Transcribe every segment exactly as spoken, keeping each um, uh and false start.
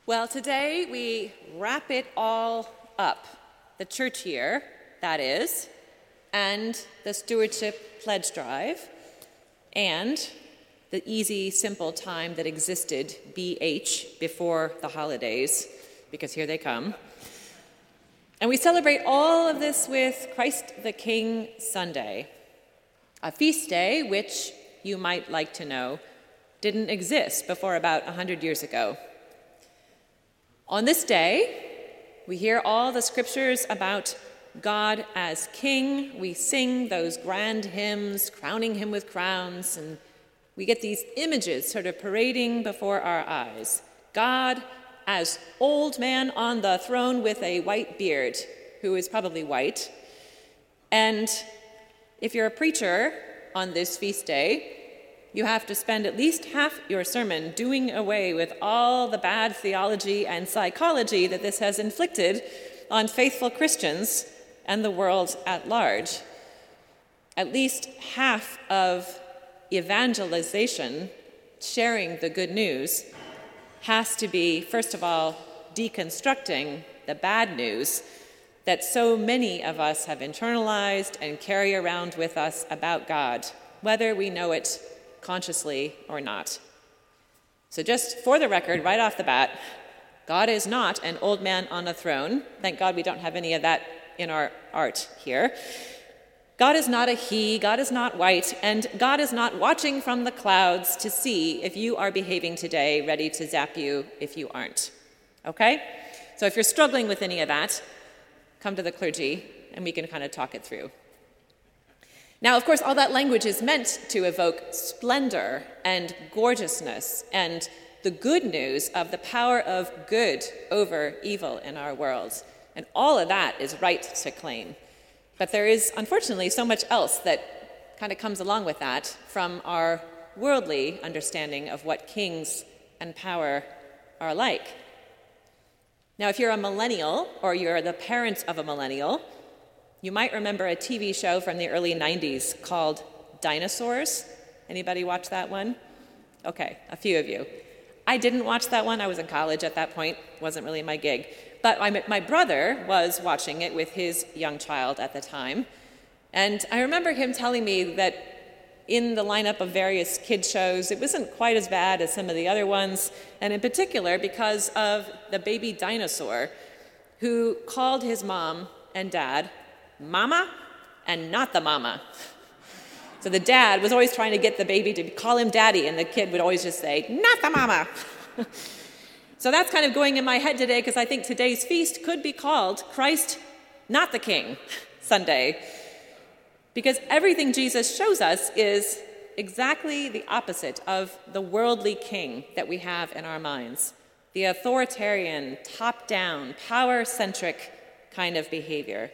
Well, today we wrap it all up. The church year, that is, and the stewardship pledge drive, and the easy, simple time that existed, B H, before the holidays, because here they come. And we celebrate all of this with Christ the King Sunday, a feast day which, you might like to know, didn't exist before about one hundred years ago. On this day, we hear all the scriptures about God as King. We sing those grand hymns, crowning him with crowns, and we get these images sort of parading before our eyes. God as old man on the throne with a white beard, who is probably white. And if you're a preacher on this feast day, you have to spend at least half your sermon doing away with all the bad theology and psychology that this has inflicted on faithful Christians and the world at large. At least half of evangelization, sharing the good news, has to be, first of all, deconstructing the bad news that so many of us have internalized and carry around with us about God, whether we know it consciously or not. So just for the record, right off the bat, God is not an old man on a throne. Thank God we don't have any of that in our art here. God is not a he, God is not white, and God is not watching from the clouds to see if you are behaving today, ready to zap you if you aren't. Okay? So if you're struggling with any of that, come to the clergy and we can kind of talk it through. Now, of course, all that language is meant to evoke splendor and gorgeousness and the good news of the power of good over evil in our world. And all of that is right to claim. But there is, unfortunately, so much else that kind of comes along with that from our worldly understanding of what kings and power are like. Now, if you're a millennial or you're the parent of a millennial, you might remember a T V show from the early nineties called Dinosaurs. Anybody watch that one? Okay, a few of you. I didn't watch that one. I was in college at that point. Wasn't really my gig. But my, my brother was watching it with his young child at the time. And I remember him telling me that in the lineup of various kids shows, it wasn't quite as bad as some of the other ones, and in particular because of the baby dinosaur who called his mom and dad Mama and not the mama. So the dad was always trying to get the baby to call him daddy, and the kid would always just say, not the mama. So that's kind of going in my head today, because I think today's feast could be called Christ, not the King Sunday, because everything Jesus shows us is exactly the opposite of the worldly king that we have in our minds, the authoritarian, top-down, power-centric kind of behavior.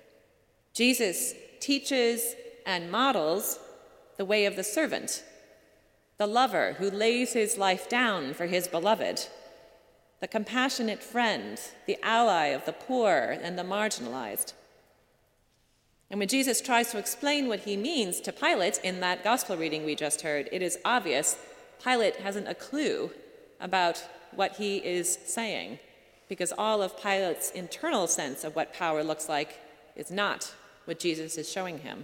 Jesus teaches and models the way of the servant, the lover who lays his life down for his beloved, the compassionate friend, the ally of the poor and the marginalized. And when Jesus tries to explain what he means to Pilate in that gospel reading we just heard, it is obvious Pilate hasn't a clue about what he is saying, because all of Pilate's internal sense of what power looks like is not what Jesus is showing him.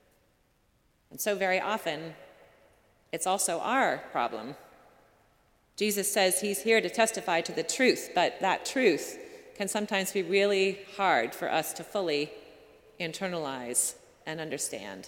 And so very often, it's also our problem. Jesus says he's here to testify to the truth, but that truth can sometimes be really hard for us to fully internalize and understand.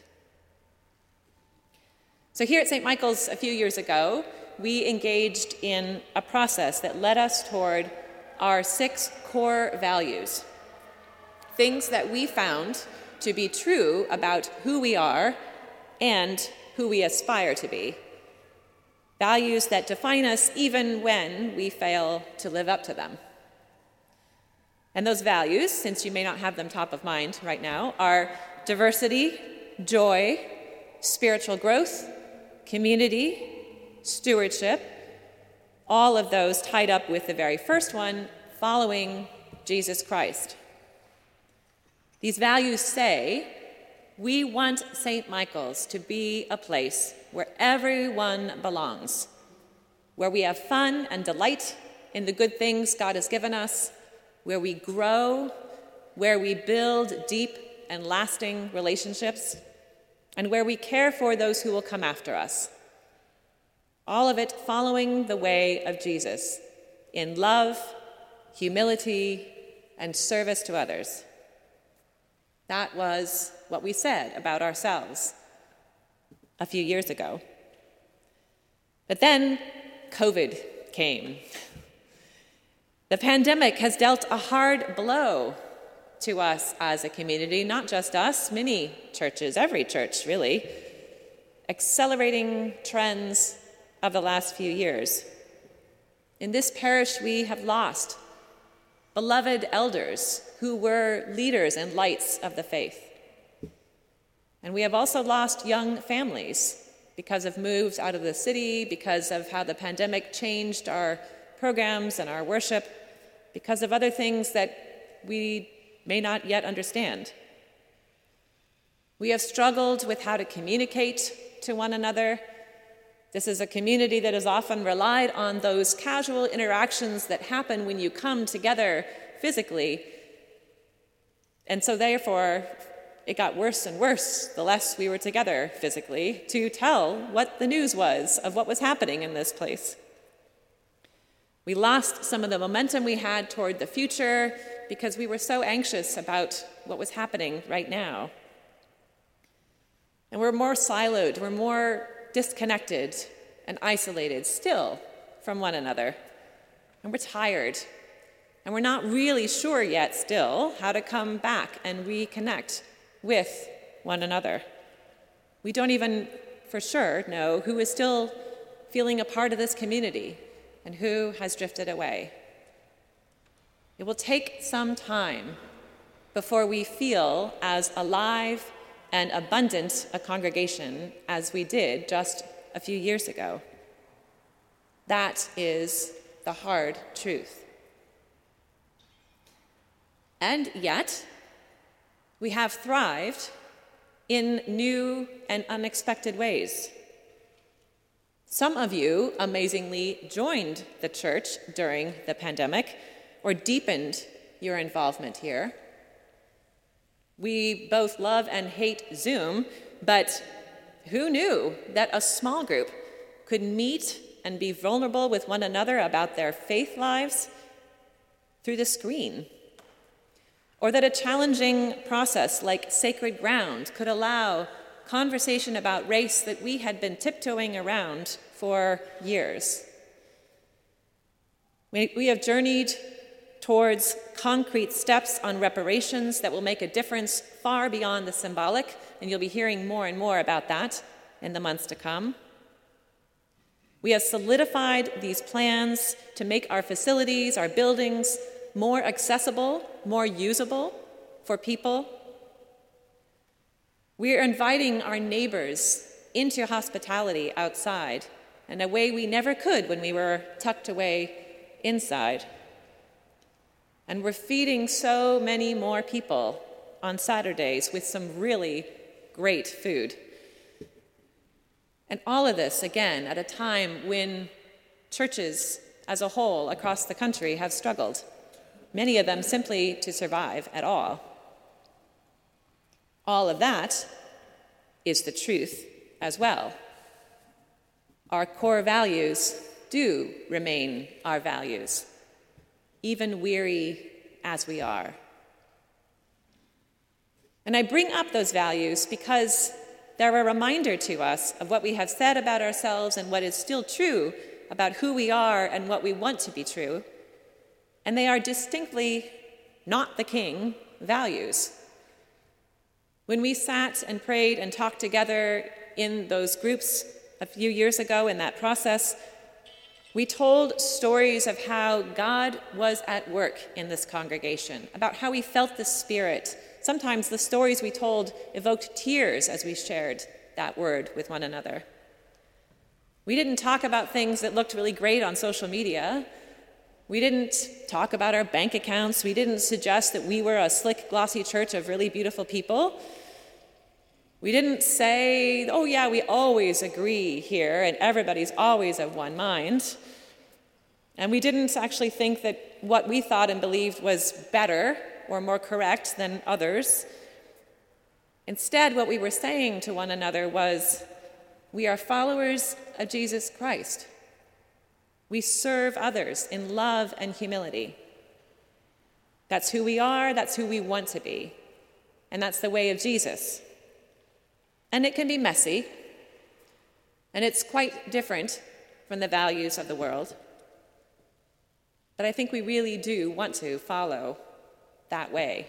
So here at Saint Michael's a few years ago, we engaged in a process that led us toward our six core values, things that we found to be true about who we are and who we aspire to be. Values that define us even when we fail to live up to them. And those values, since you may not have them top of mind right now, are diversity, joy, spiritual growth, community, stewardship, all of those tied up with the very first one, following Jesus Christ. These values say, we want Saint Michael's to be a place where everyone belongs, where we have fun and delight in the good things God has given us, where we grow, where we build deep and lasting relationships, and where we care for those who will come after us. All of it following the way of Jesus in love, humility, and service to others. That was what we said about ourselves a few years ago. But then COVID came. The pandemic has dealt a hard blow to us as a community, not just us, many churches, every church really, accelerating trends of the last few years. In this parish, we have lost beloved elders who were leaders and lights of the faith. And we have also lost young families because of moves out of the city, because of how the pandemic changed our programs and our worship, because of other things that we may not yet understand. We have struggled with how to communicate to one another. This is a community that has often relied on those casual interactions that happen when you come together physically. And so therefore, it got worse and worse the less we were together physically to tell what the news was of what was happening in this place. We lost some of the momentum we had toward the future because we were so anxious about what was happening right now. And we're more siloed, we're more disconnected and isolated still from one another. And we're tired. And we're not really sure yet still how to come back and reconnect with one another. We don't even for sure know who is still feeling a part of this community and who has drifted away. It will take some time before we feel as alive and abundant a congregation as we did just a few years ago. That is the hard truth. And yet, we have thrived in new and unexpected ways. Some of you amazingly joined the church during the pandemic or deepened your involvement here. We both love and hate Zoom, but who knew that a small group could meet and be vulnerable with one another about their faith lives through the screen? Or that a challenging process like Sacred Ground could allow conversation about race that we had been tiptoeing around for years. We, we have journeyed towards concrete steps on reparations that will make a difference far beyond the symbolic, and you'll be hearing more and more about that in the months to come. We have solidified these plans to make our facilities, our buildings, more accessible, more usable for people. We are inviting our neighbors into hospitality outside in a way we never could when we were tucked away inside. And we're feeding so many more people on Saturdays with some really great food. And all of this, again, at a time when churches as a whole across the country have struggled, many of them simply to survive at all. All of that is the truth as well. Our core values do remain our values, even weary as we are. And I bring up those values because they're a reminder to us of what we have said about ourselves and what is still true about who we are and what we want to be true. And they are distinctly not the king values. When we sat and prayed and talked together in those groups a few years ago in that process, we told stories of how God was at work in this congregation, about how we felt the Spirit. Sometimes the stories we told evoked tears as we shared that word with one another. We didn't talk about things that looked really great on social media. We didn't talk about our bank accounts. We didn't suggest that we were a slick, glossy church of really beautiful people. We didn't say, oh yeah, we always agree here and everybody's always of one mind. And we didn't actually think that what we thought and believed was better or more correct than others. Instead, what we were saying to one another was, we are followers of Jesus Christ. We serve others in love and humility. That's who we are, that's who we want to be. And that's the way of Jesus. And it can be messy, and it's quite different from the values of the world. But I think we really do want to follow that way.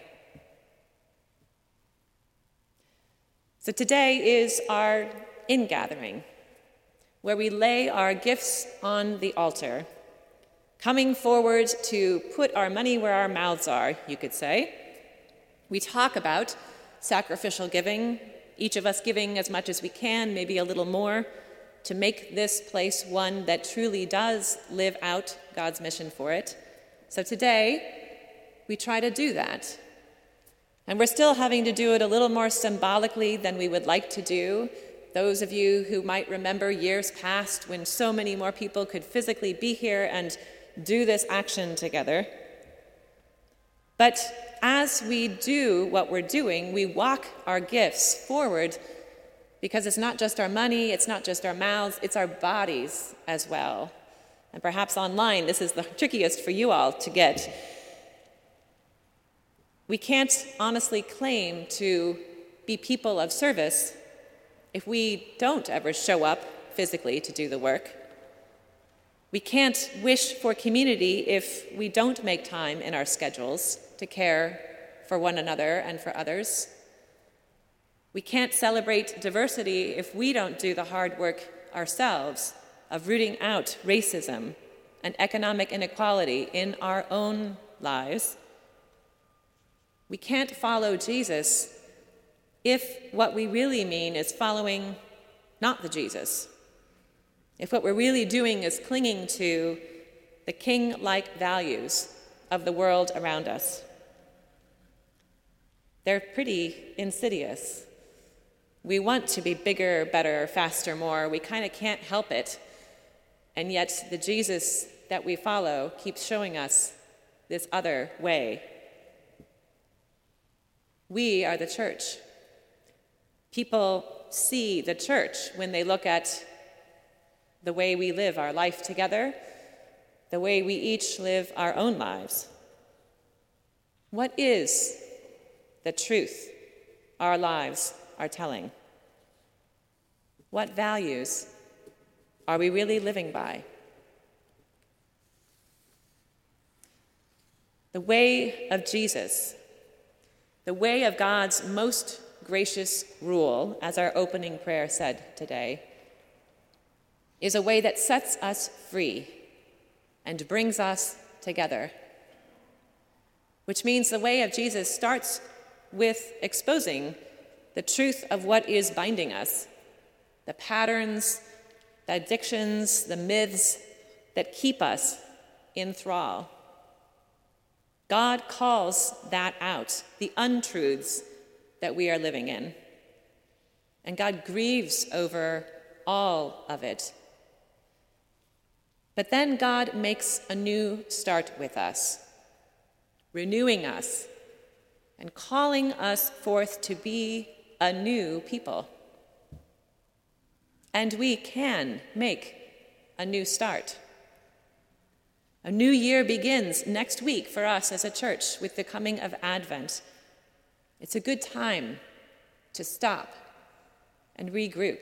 So today is our ingathering, where we lay our gifts on the altar, coming forward to put our money where our mouths are, you could say. We talk about sacrificial giving, each of us giving as much as we can, maybe a little more, to make this place one that truly does live out God's mission for it. So today, we try to do that. And we're still having to do it a little more symbolically than we would like to do. Those of you who might remember years past when so many more people could physically be here and do this action together. But as we do what we're doing, we walk our gifts forward, because it's not just our money, it's not just our mouths, it's our bodies as well. And perhaps online, this is the trickiest for you all to get. We can't honestly claim to be people of service if we don't ever show up physically to do the work. We can't wish for community if we don't make time in our schedules to care for one another and for others. We can't celebrate diversity if we don't do the hard work ourselves of rooting out racism and economic inequality in our own lives. We can't follow Jesus if what we really mean is following not the Jesus. If what we're really doing is clinging to the king-like values of the world around us. They're pretty insidious. We want to be bigger, better, faster, more. We kind of can't help it. And yet the Jesus that we follow keeps showing us this other way. We are the church. People see the church when they look at the way we live our life together, the way we each live our own lives. What is the truth our lives are telling? What values are we really living by? The way of Jesus, the way of God's most gracious rule, as our opening prayer said today, is a way that sets us free and brings us together. Which means the way of Jesus starts with exposing the truth of what is binding us, the patterns, the addictions, the myths that keep us in thrall. God calls that out, the untruths that we are living in. And God grieves over all of it. But then God makes a new start with us, renewing us and calling us forth to be a new people. And we can make a new start. A new year begins next week for us as a church with the coming of Advent. It's a good time to stop and regroup.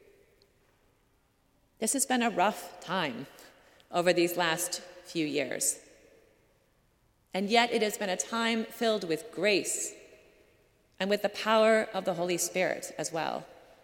This has been a rough time over these last few years. And yet it has been a time filled with grace and with the power of the Holy Spirit as well.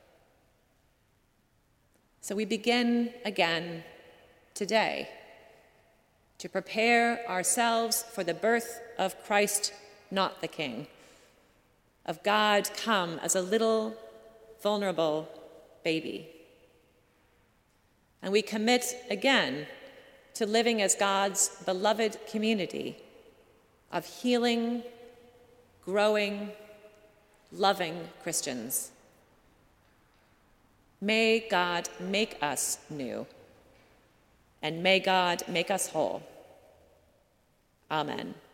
So we begin again today to prepare ourselves for the birth of Christ, not the King, of God come as a little vulnerable baby. And we commit again to living as God's beloved community of healing, growing, loving Christians. May God make us new, and may God make us whole. Amen.